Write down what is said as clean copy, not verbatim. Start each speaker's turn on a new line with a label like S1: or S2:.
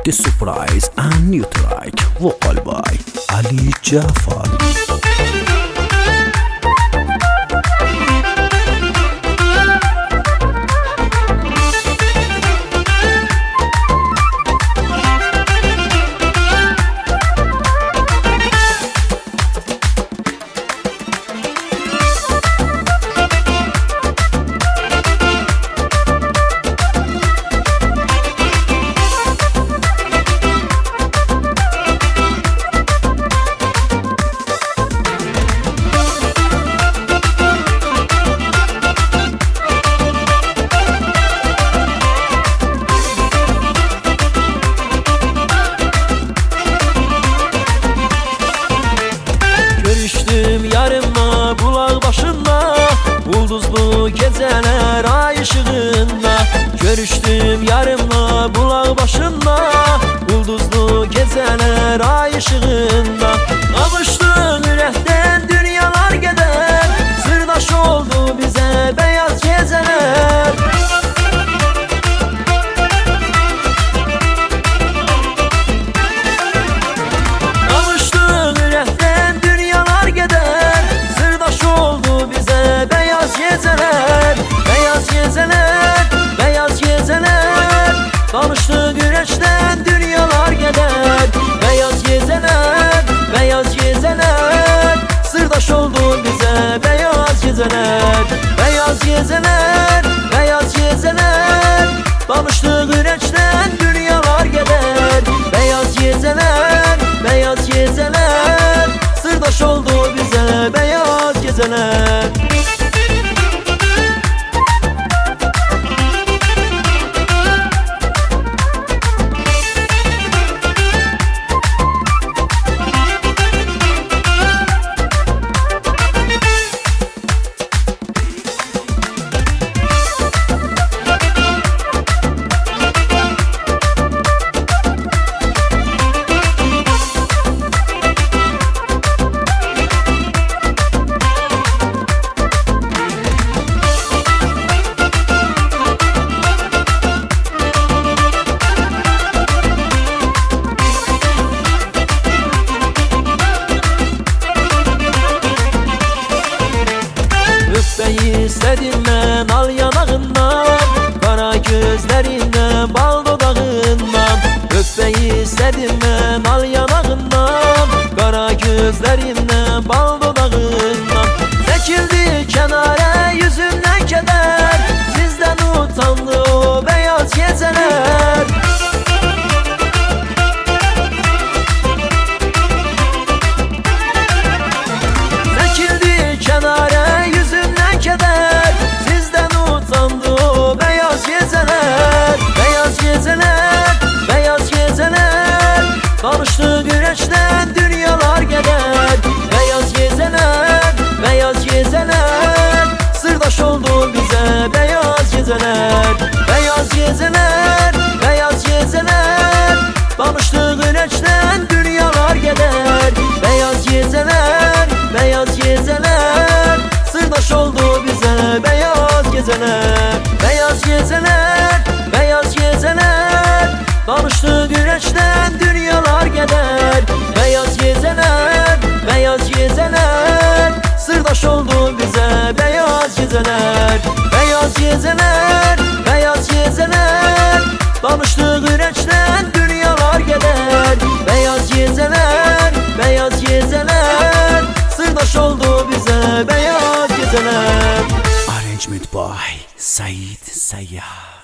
S1: The surprise and new track vocal by Ali Jafar.
S2: Görüştüm yarımla bulaq başında, ulduzlu geceler ay ışığında. Görüştüm yarımla bulaq başında, ulduzlu geceler ay ışığında. Kavuştuk ürəkdən dünyalar gedər, sırdaş oldu bize beyaz geceler. Tanıştık güreşten dünyalar gider. Beyaz geceler, beyaz geceler, sırdaş oldu bize beyaz geceler. Beyaz geceler, beyaz geceler, tanıştık güreşten dünyalar gider. Beyaz geceler, beyaz geceler, sırdaş oldu bize beyaz geceler. Öpmeyi istedim ben al yanağından, kara gözlerinden bal dodağından. Öpmeyi istedim ben al yanağından, kara gözlerinden bal dodağından. Çekildi kenara yüzümden keder, sizden utandı o beyaz geceler. Çekildi kenara yüzümden keder, sizden utandı o beyaz geceler. Beyaz geceler, beyaz geceler, tanıştık güreşten dünyalar gider. Beyaz geceler, beyaz geceler, sırdaş oldu bize beyaz geceler. Beyaz geceler, beyaz geceler, tanıştık güreşten dünyalar gider. Beyaz geceler, beyaz geceler, sırdaş oldu bize beyaz geceler. Beyaz geceler, beyaz geceler, tanıştık güreşten dünyalar gider. Beyaz geceler, beyaz geceler, sırdaş oldu bize beyaz geceler. Beyaz geceler, beyaz geceler, tanıştık güreşten dünyalar gider. Beyaz geceler, beyaz geceler, sırdaş oldu bize beyaz geceler.
S1: Arrangement by Said Sayyah.